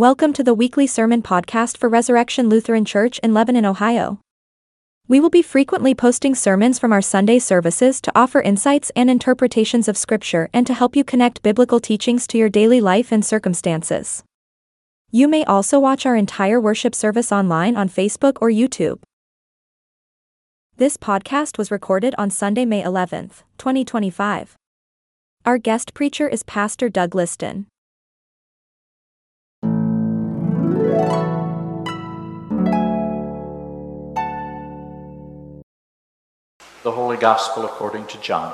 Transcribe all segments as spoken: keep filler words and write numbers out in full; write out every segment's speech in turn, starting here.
Welcome to the weekly sermon podcast for Resurrection Lutheran Church in Lebanon, Ohio. We will be frequently posting sermons from our Sunday services to offer insights and interpretations of Scripture and to help you connect biblical teachings to your daily life and circumstances. You may also watch our entire worship service online on Facebook or YouTube. This podcast was recorded on Sunday, May eleventh, twenty twenty-five. Our guest preacher is Pastor Doug Liston. The Holy Gospel according to John.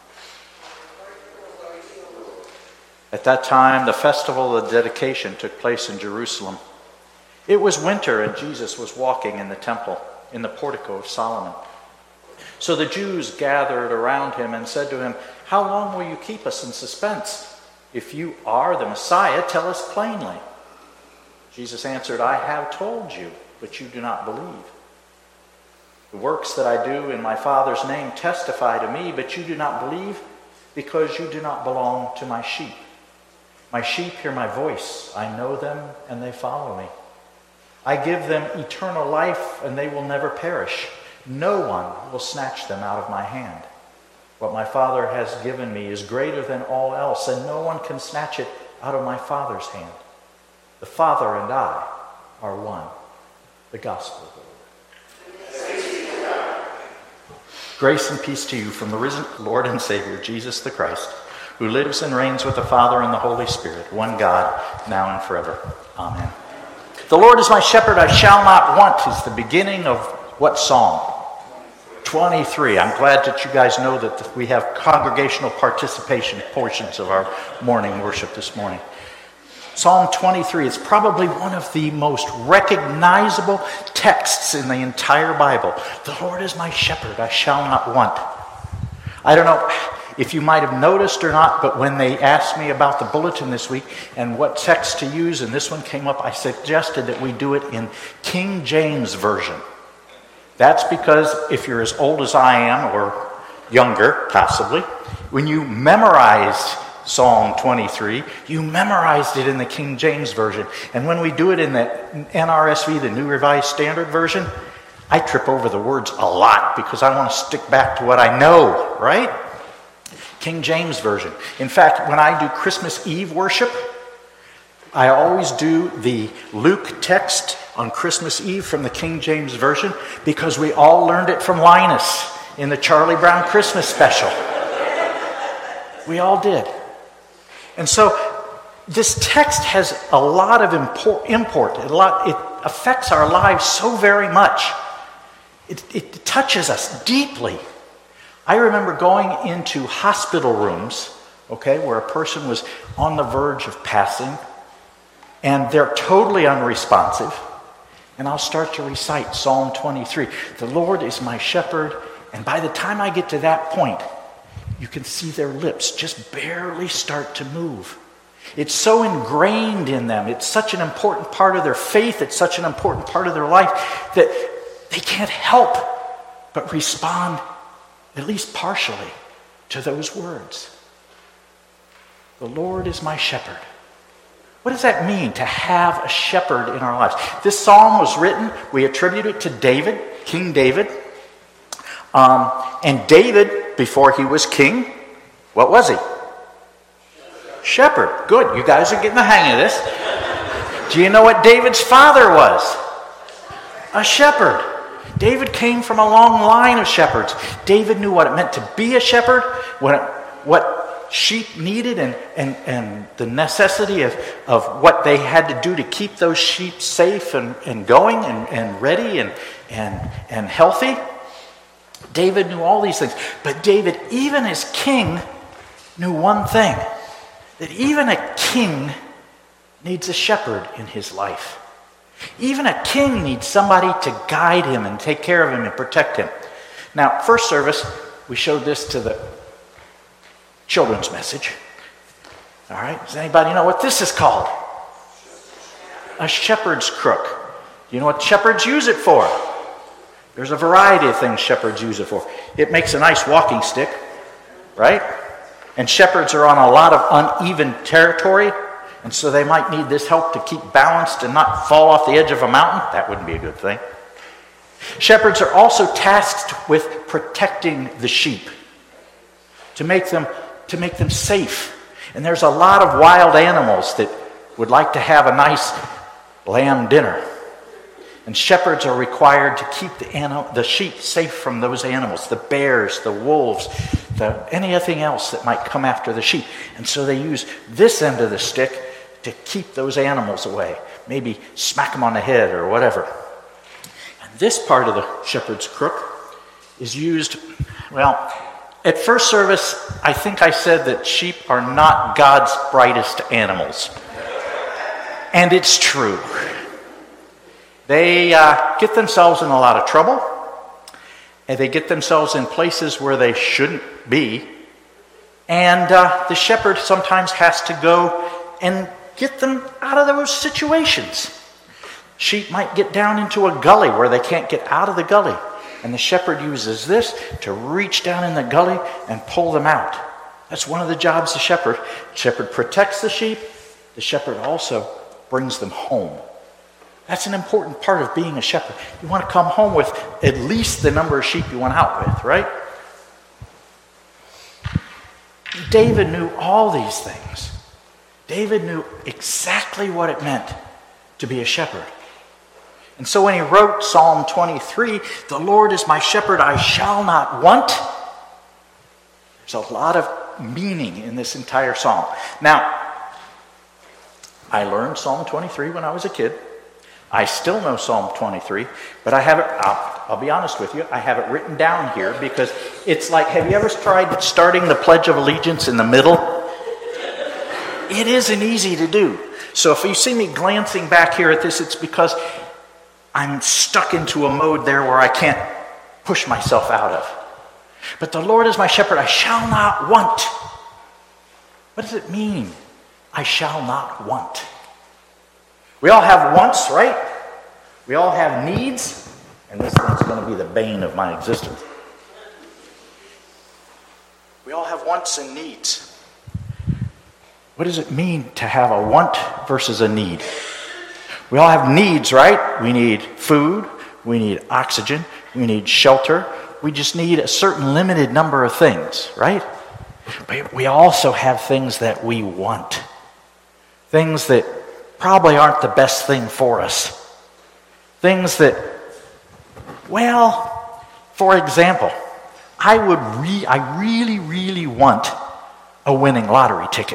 At that time, the festival of the dedication took place in Jerusalem. It was winter, and Jesus was walking in the temple, in the portico of Solomon. So the Jews gathered around him and said to him, "How long will you keep us in suspense? If you are the Messiah, tell us plainly." Jesus answered, "I have told you, but you do not believe. The works that I do in my Father's name testify to me, but you do not believe because you do not belong to my sheep. My sheep hear my voice. I know them and they follow me. I give them eternal life and they will never perish. No one will snatch them out of my hand. What my Father has given me is greater than all else, and no one can snatch it out of my Father's hand. The Father and I are one." The Gospel of the Lord. Grace and peace to you from the risen Lord and Savior, Jesus the Christ, who lives and reigns with the Father and the Holy Spirit, one God, now and forever. Amen. The Lord is my shepherd, I shall not want is the beginning of what psalm? twenty-three. I'm glad that you guys know that we have congregational participation portions of our morning worship this morning. Psalm twenty-three is probably one of the most recognizable texts in the entire Bible. The Lord is my shepherd, I shall not want. I don't know if you might have noticed or not, but when they asked me about the bulletin this week and what text to use, and this one came up, I suggested that we do it in King James Version. That's because if you're as old as I am, or younger, possibly, when you memorized Psalm twenty-three, you memorized it in the King James Version. And when we do it in the N R S V, the New Revised Standard Version, I trip over the words a lot because I want to stick back to what I know, right? King James Version. In fact, when I do Christmas Eve worship, I always do the Luke text on Christmas Eve from the King James Version because we all learned it from Linus in the Charlie Brown Christmas special. We all did. And so this text has a lot of import, import. A lot, it affects our lives so very much. It, it touches us deeply. I remember going into hospital rooms, okay, where a person was on the verge of passing, and they're totally unresponsive. And I'll start to recite Psalm twenty-three. The Lord is my shepherd, and by the time I get to that point, you can see their lips just barely start to move. It's so ingrained in them. It's such an important part of their faith. It's such an important part of their life that they can't help but respond, at least partially, to those words. The Lord is my shepherd. What does that mean, to have a shepherd in our lives? This psalm was written, we attribute it to David, King David. Um, and David, before he was king, what was he? Shepherd. Good. You guys are getting the hang of this. Do you know what David's father was? A shepherd. David came from a long line of shepherds. David knew what it meant to be a shepherd, what, it, what sheep needed, and, and, and the necessity of, of what they had to do to keep those sheep safe and, and going and, and ready and, and, and healthy. David knew all these things. But David, even as king, knew one thing. That even a king needs a shepherd in his life. Even a king needs somebody to guide him and take care of him and protect him. Now, first service, we showed this to the children's message. All right? Does anybody know what this is called? A shepherd's crook. You know what shepherds use it for? There's a variety of things shepherds use it for. It makes a nice walking stick, right? And shepherds are on a lot of uneven territory. And so they might need this help to keep balanced and not fall off the edge of a mountain. That wouldn't be a good thing. Shepherds are also tasked with protecting the sheep, to make them, to make them safe. And there's a lot of wild animals that would like to have a nice lamb dinner. And shepherds are required to keep the, animal, the sheep safe from those animals, the bears, the wolves, the, anything else that might come after the sheep. And so they use this end of the stick to keep those animals away. Maybe smack them on the head or whatever. And this part of the shepherd's crook is used, well, at first service, I think I said that sheep are not God's brightest animals. And it's true. They uh, get themselves in a lot of trouble, and they get themselves in places where they shouldn't be, and uh, the shepherd sometimes has to go and get them out of those situations. Sheep might get down into a gully where they can't get out of the gully, and the shepherd uses this to reach down in the gully and pull them out. That's one of the jobs of the shepherd. The shepherd protects the sheep. The shepherd also brings them home. That's an important part of being a shepherd. You want to come home with at least the number of sheep you went out with, right? David knew all these things. David knew exactly what it meant to be a shepherd. And so when he wrote Psalm twenty-three, "The Lord is my shepherd, I shall not want," there's a lot of meaning in this entire psalm. Now, I learned Psalm twenty-three when I was a kid. I still know Psalm twenty-three, but I have it, I'll, I'll be honest with you, I have it written down here because it's like, have you ever tried starting the Pledge of Allegiance in the middle? It isn't easy to do. So if you see me glancing back here at this, it's because I'm stuck into a mode there where I can't push myself out of. But the Lord is my shepherd, I shall not want. What does it mean, I shall not want? We all have wants, right? We all have needs, and this one's going to be the bane of my existence. We all have wants and needs. What does it mean to have a want versus a need? We all have needs, right? We need food, we need oxygen, we need shelter. We just need a certain limited number of things, right? But we also have things that we want. Things that probably aren't the best thing for us. Things that, well, for example, I would re- I really, really want a winning lottery ticket.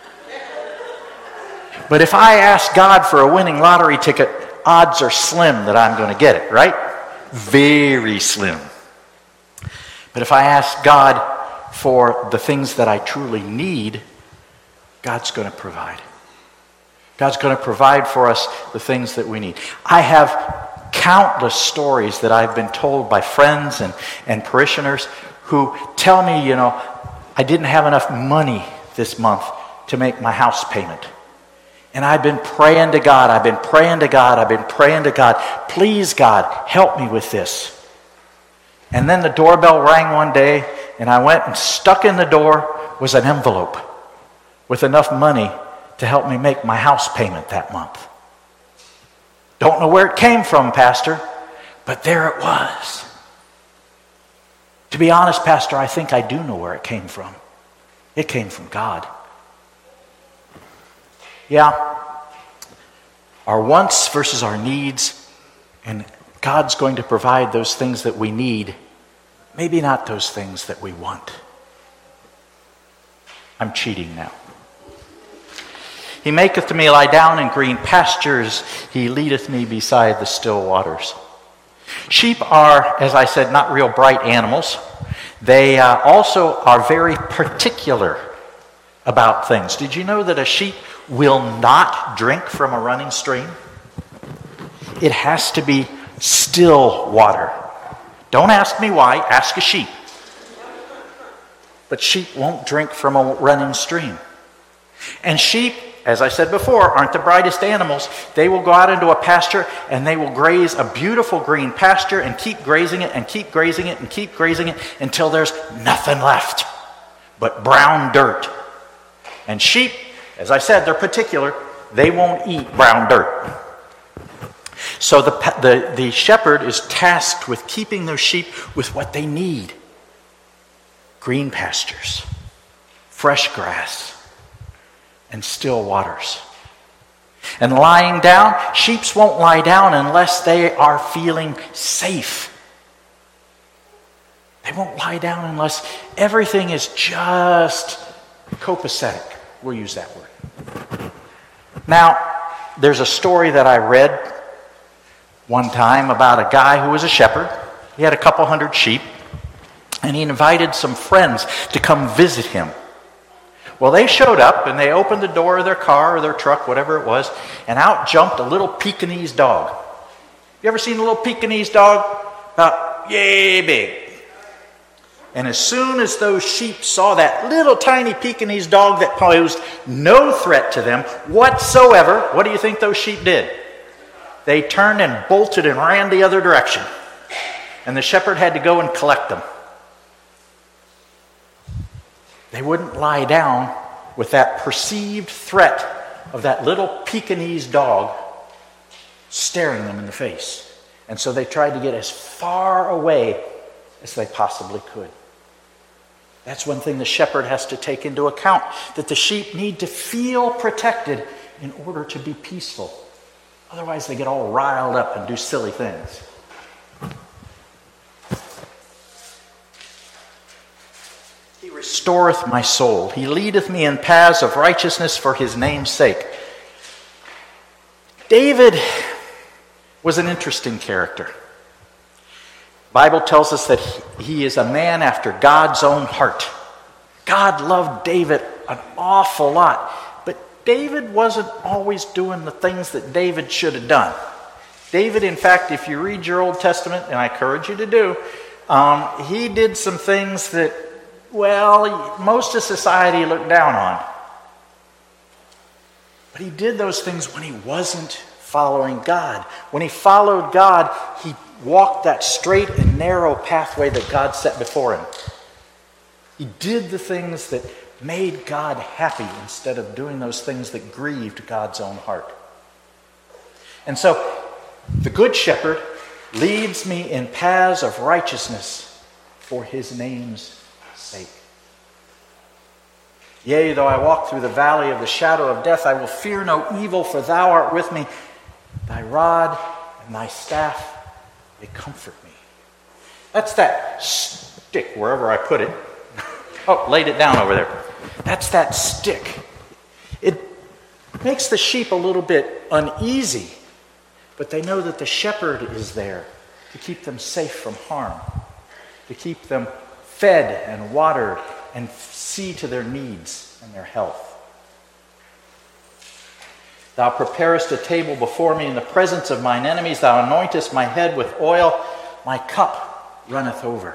But if I ask God for a winning lottery ticket, odds are slim that I'm going to get it, right? Very slim. But if I ask God for the things that I truly need, God's going to provide. God's going to provide for us the things that we need. I have countless stories that I've been told by friends and, and parishioners who tell me, you know, I didn't have enough money this month to make my house payment. And I've been praying to God, I've been praying to God, I've been praying to God, please God, help me with this. And then the doorbell rang one day, and I went and stuck in the door was an envelope with enough money to help me make my house payment that month. Don't know where it came from, Pastor, but there it was. To be honest, Pastor, I think I do know where it came from. It came from God. Yeah, our wants versus our needs, and God's going to provide those things that we need, maybe not those things that we want. I'm cheating now. He maketh me lie down in green pastures. He leadeth me beside the still waters. Sheep are, as I said, not real bright animals. They uh, also are very particular about things. Did you know that a sheep will not drink from a running stream? It has to be still water. Don't ask me why, ask a sheep. But sheep won't drink from a running stream. And sheep, as I said before, aren't the brightest animals. They will go out into a pasture and they will graze a beautiful green pasture and keep grazing it and keep grazing it and keep grazing it until there's nothing left but brown dirt. And sheep, As I said, they're particular. They won't eat brown dirt. So the, the, the shepherd is tasked with keeping those sheep with what they need. Green pastures, fresh grass, and still waters. And lying down, sheep won't lie down unless they are feeling safe. They won't lie down unless everything is just copacetic. We'll use that word. Now, there's a story that I read one time about a guy who was a shepherd. He had a couple hundred sheep, and he invited some friends to come visit him. Well, they showed up, and they opened the door of their car or their truck, whatever it was, and out jumped a little Pekingese dog. You ever seen a little Pekingese dog? About yay big. And as soon as those sheep saw that little tiny Pekingese dog that posed no threat to them whatsoever, what do you think those sheep did? They turned and bolted and ran the other direction. And the shepherd had to go and collect them. They wouldn't lie down with that perceived threat of that little Pekingese dog staring them in the face. And so they tried to get as far away as they possibly could. That's one thing the shepherd has to take into account, that the sheep need to feel protected in order to be peaceful. Otherwise they get all riled up and do silly things. He restoreth my soul. He leadeth me in paths of righteousness for his name's sake. David was an interesting character. The Bible tells us that he is a man after God's own heart. God loved David an awful lot, but David wasn't always doing the things that David should have done. David, in fact, if you read your Old Testament, and I encourage you to do, um, he did some things that, well, most of society looked down on. But he did those things when he wasn't following God. When he followed God, he walked that straight and narrow pathway that God set before him. He did the things that made God happy instead of doing those things that grieved God's own heart. And so, the Good Shepherd leads me in paths of righteousness for his name's sake. Yea, though I walk through the valley of the shadow of death, I will fear no evil, for thou art with me. Thy rod and thy staff, they comfort me. That's that stick, wherever I put it. Oh, laid it down over there. That's that stick. It makes the sheep a little bit uneasy, but they know that the shepherd is there to keep them safe from harm, to keep them fed and watered and see to their needs and their health. Thou preparest a table before me in the presence of mine enemies. Thou anointest my head with oil. My cup runneth over.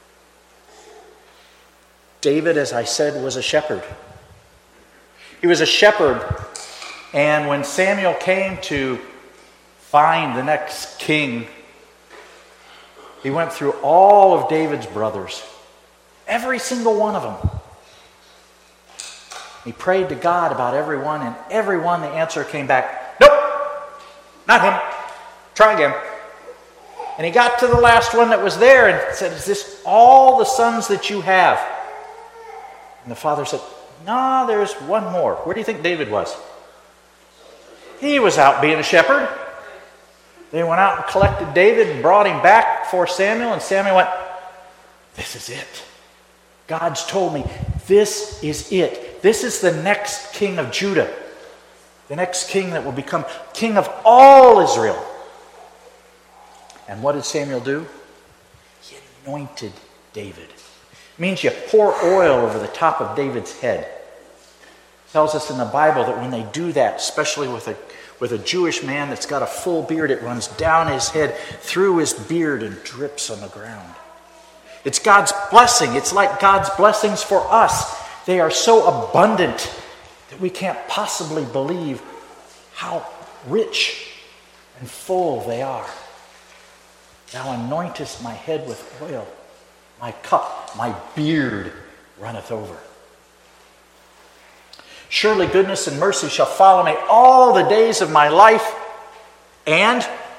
David, as I said, was a shepherd. He was a shepherd, and when Samuel came to find the next king, he went through all of David's brothers, every single one of them. He prayed to God about everyone, and everyone, the answer came back, nope, not him. Try again. And he got to the last one that was there and said, is this all the sons that you have? And the father said, no, there's one more. Where do you think David was? He was out being a shepherd. They went out and collected David and brought him back before Samuel, and Samuel went, this is it. God's told me, this is it. This is the next king of Judah. The next king that will become king of all Israel. And what did Samuel do? He anointed David. It means you pour oil over the top of David's head. It tells us in the Bible that when they do that, especially with a, with a Jewish man that's got a full beard, it runs down his head, through his beard, and drips on the ground. It's God's blessing. It's like God's blessings for us. They are so abundant that we can't possibly believe how rich and full they are. Thou anointest my head with oil. My cup, my beard runneth over. Surely goodness and mercy shall follow me all the days of my life. And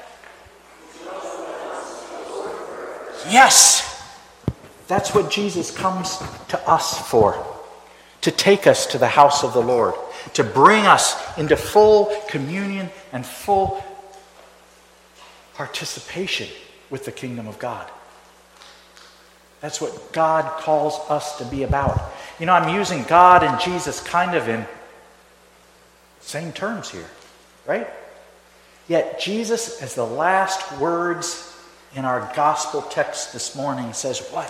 yes, that's what Jesus comes to us for. To take us to the house of the Lord. To bring us into full communion and full participation with the kingdom of God. That's what God calls us to be about. You know, I'm using God and Jesus kind of in same terms here, right? Yet Jesus, as the last words in our gospel text this morning, says what?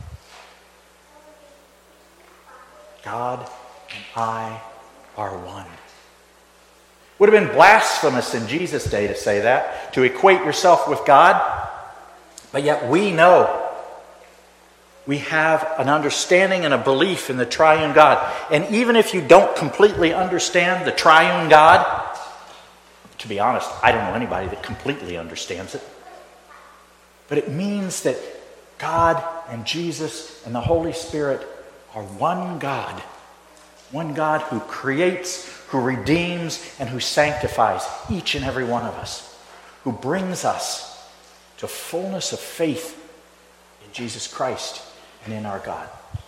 God and I are one. Would have been blasphemous in Jesus' day to say that, to equate yourself with God. But yet we know, we have an understanding and a belief in the triune God. And even if you don't completely understand the triune God, to be honest, I don't know anybody that completely understands it. But it means that God and Jesus and the Holy Spirit are one God. One God who creates, who redeems, and who sanctifies each and every one of us. Who brings us to fullness of faith in Jesus Christ and in our God.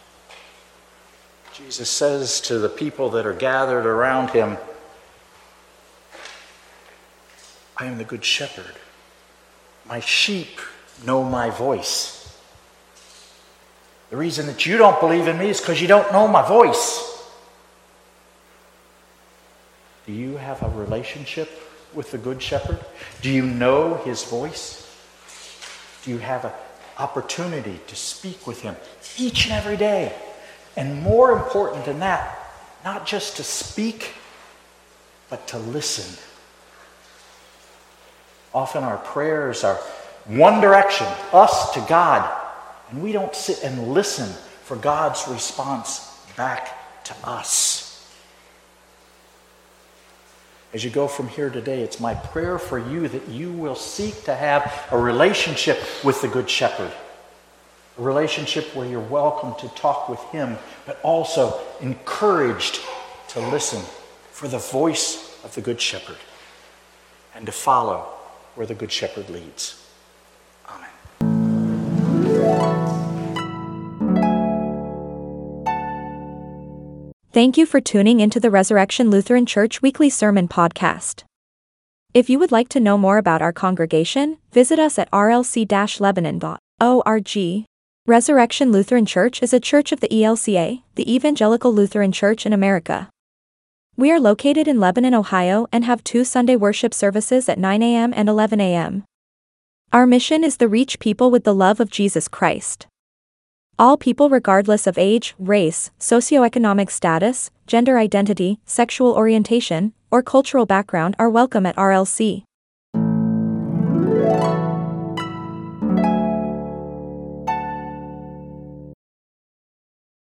Jesus says to the people that are gathered around him, I am the good shepherd. My sheep know my voice. The reason that you don't believe in me is because you don't know my voice. Do you have a relationship with the Good Shepherd? Do you know his voice? Do you have an opportunity to speak with him each and every day? And more important than that, not just to speak, but to listen. Often our prayers are one direction, us to God, and we don't sit and listen for God's response back to us. As you go from here today, it's my prayer for you that you will seek to have a relationship with the Good Shepherd. A relationship where you're welcome to talk with him, but also encouraged to listen for the voice of the Good Shepherd and to follow where the Good Shepherd leads. Amen. Thank you for tuning into the Resurrection Lutheran Church Weekly Sermon Podcast. If you would like to know more about our congregation, visit us at r l c dash lebanon dot org. Resurrection Lutheran Church is a church of the E L C A, the Evangelical Lutheran Church in America. We are located in Lebanon, Ohio, and have two Sunday worship services at nine a.m. and eleven a.m. Our mission is to reach people with the love of Jesus Christ. All people regardless of age, race, socioeconomic status, gender identity, sexual orientation, or cultural background are welcome at R L C.